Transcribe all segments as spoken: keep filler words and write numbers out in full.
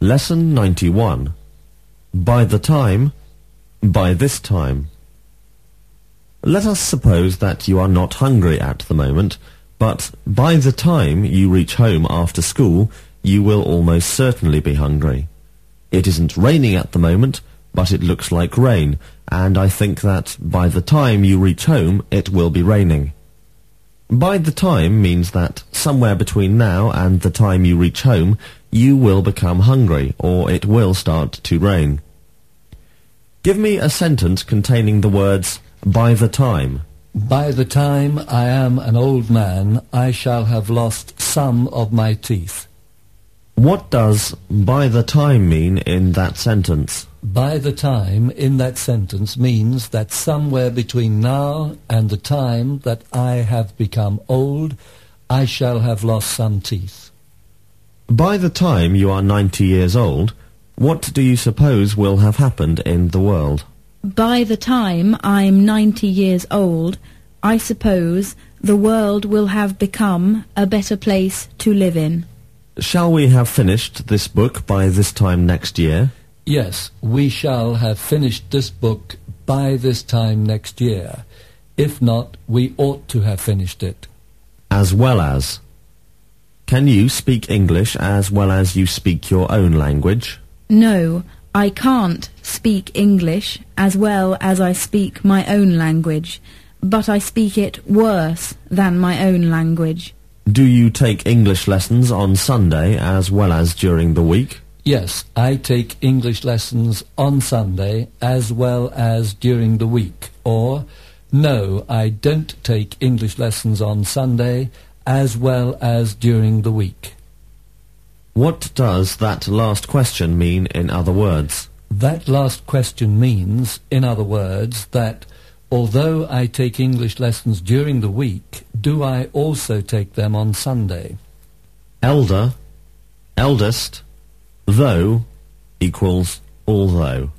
Lesson ninety-one. By the time, by this time. Let us suppose that you are not hungry at the moment, but by the time you reach home after school, you will almost certainly be hungry. It isn't raining at the moment, but it looks like rain, and I think that by the time you reach home, it will be raining. By the time means that somewhere between now and the time you reach home, you will become hungry, or it will start to rain. Give me a sentence containing the words, by the time. By the time I am an old man, I shall have lost some of my teeth. What does by the time mean in that sentence? By the time in that sentence means that somewhere between now and the time that I have become old, I shall have lost some teeth. By the time you are ninety years old, what do you suppose will have happened in the world? By the time I'm ninety years old, I suppose the world will have become a better place to live in. Shall we have finished this book by this time next year? Yes, we shall have finished this book by this time next year. If not, we ought to have finished it. As well as. Can you speak English as well as you speak your own language? No, I can't speak English as well as I speak my own language, but I speak it worse than my own language. Do you take English lessons on Sunday as well as during the week? Yes, I take English lessons on Sunday as well as during the week. Or, no, I don't take English lessons on Sunday as well as during the week. What does that last question mean in other words? That last question means, in other words, that although I take English lessons during the week, do I also take them on Sunday? Elder, eldest, though equals although.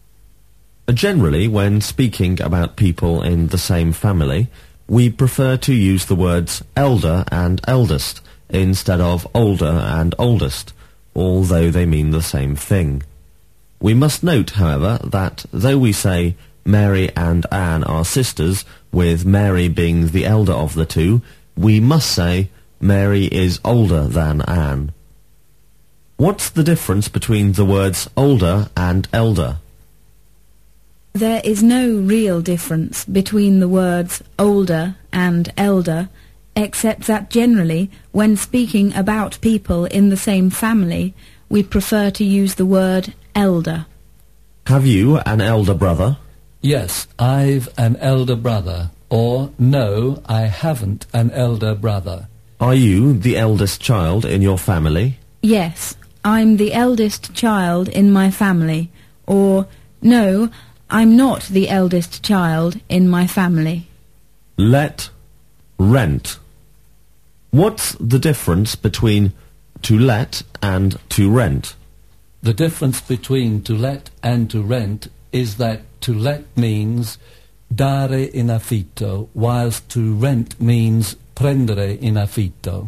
Generally, when speaking about people in the same family, we prefer to use the words elder and eldest instead of older and oldest, although they mean the same thing. We must note, however, that though we say Mary and Anne are sisters, with Mary being the elder of the two, we must say Mary is older than Anne. What's the difference between the words older and elder? There is no real difference between the words older and elder, except that generally, when speaking about people in the same family, we prefer to use the word elder. Have you an elder brother? Yes, I've an elder brother. Or, no, I haven't an elder brother. Are you the eldest child in your family? Yes, I'm the eldest child in my family. Or, no, I'm not the eldest child in my family. Let, rent. What's the difference between to let and to rent? The difference between to let and to rent is that to let means dare in affitto, whilst to rent means prendere in affitto.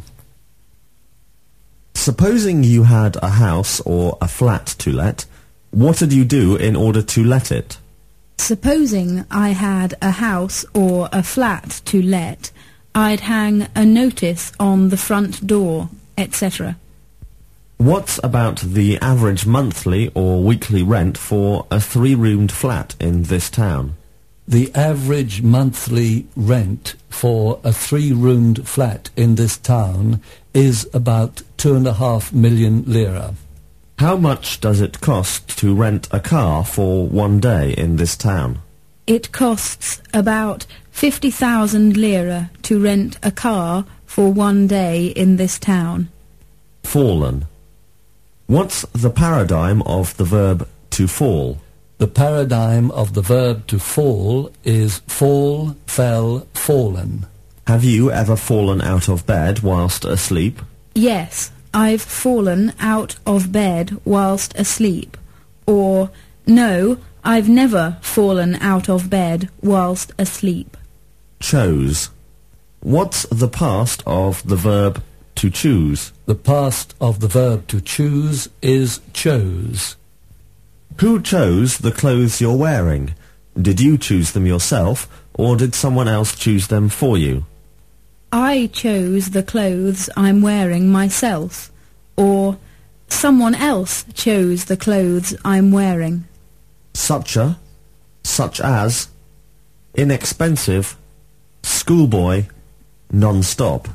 Supposing you had a house or a flat to let, what did you do in order to let it? Supposing I had a house or a flat to let, I'd hang a notice on the front door, et cetera. What's about the average monthly or weekly rent for a three-roomed flat in this town? The average monthly rent for a three-roomed flat in this town is about two and a half million lira. How much does it cost to rent a car for one day in this town? It costs about fifty thousand lira to rent a car for one day in this town. Fallen. What's the paradigm of the verb to fall? The paradigm of the verb to fall is fall, fell, fallen. Have you ever fallen out of bed whilst asleep? Yes, I've fallen out of bed whilst asleep. Or, no, I've never fallen out of bed whilst asleep. Chose. What's the past of the verb to choose. The past of the verb to choose is chose. Who chose the clothes you're wearing? Did you choose them yourself, or did someone else choose them for you? I chose the clothes I'm wearing myself. Or, someone else chose the clothes I'm wearing. Such a, such as, inexpensive, schoolboy, non-stop.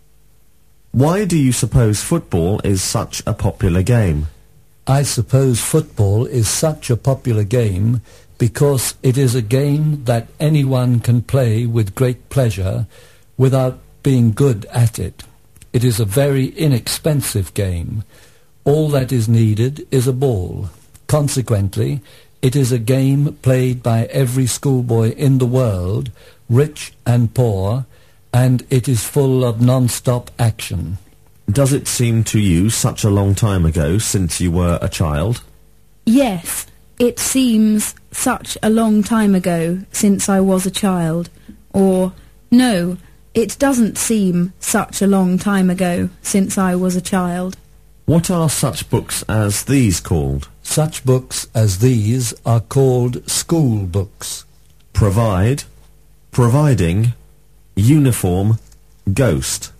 Why do you suppose football is such a popular game? I suppose football is such a popular game because it is a game that anyone can play with great pleasure without being good at it. It is a very inexpensive game. All that is needed is a ball. Consequently, it is a game played by every schoolboy in the world, rich and poor, and it is full of non-stop action. Does it seem to you such a long time ago since you were a child? Yes, it seems such a long time ago since I was a child. Or, no, it doesn't seem such a long time ago since I was a child. What are such books as these called? Such books as these are called school books. Provide, providing, uniform, ghost.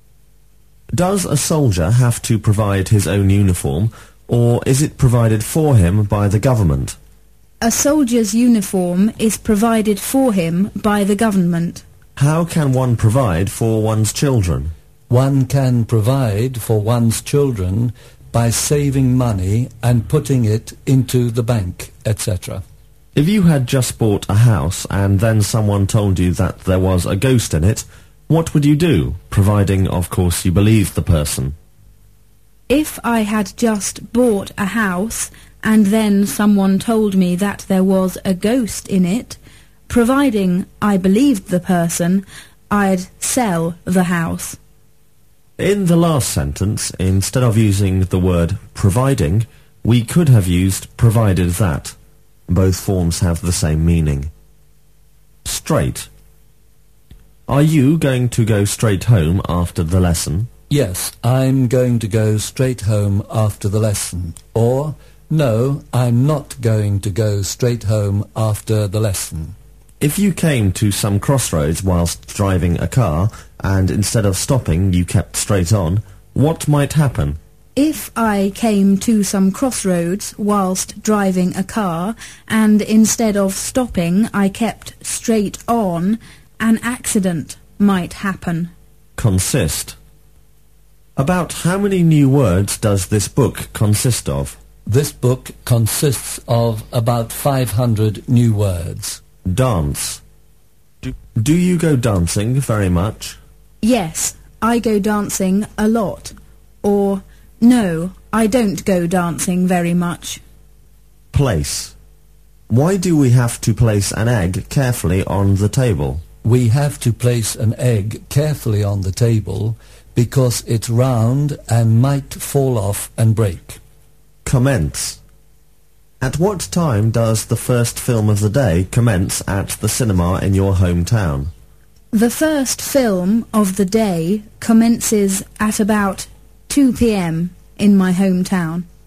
Does a soldier have to provide his own uniform, or is it provided for him by the government? A soldier's uniform is provided for him by the government. How can one provide for one's children? One can provide for one's children by saving money and putting it into the bank, et cetera. If you had just bought a house and then someone told you that there was a ghost in it, what would you do, providing, of course, you believed the person? If I had just bought a house and then someone told me that there was a ghost in it, providing I believed the person, I'd sell the house. In the last sentence, instead of using the word providing, we could have used provided that. Both forms have the same meaning. Straight. Are you going to go straight home after the lesson? Yes, I'm going to go straight home after the lesson. Or, no, I'm not going to go straight home after the lesson. If you came to some crossroads whilst driving a car, and instead of stopping you kept straight on, what might happen? If I came to some crossroads whilst driving a car, and instead of stopping I kept straight on, an accident might happen. Consist. About how many new words does this book consist of? This book consists of about five hundred new words. Dance. Do, do you go dancing very much? Yes, I go dancing a lot. Or, no, I don't go dancing very much. Place. Why do we have to place an egg carefully on the table? We have to place an egg carefully on the table because it's round and might fall off and break. Commence. At what time does the first film of the day commence at the cinema in your hometown? The first film of the day commences at about two p m in my hometown.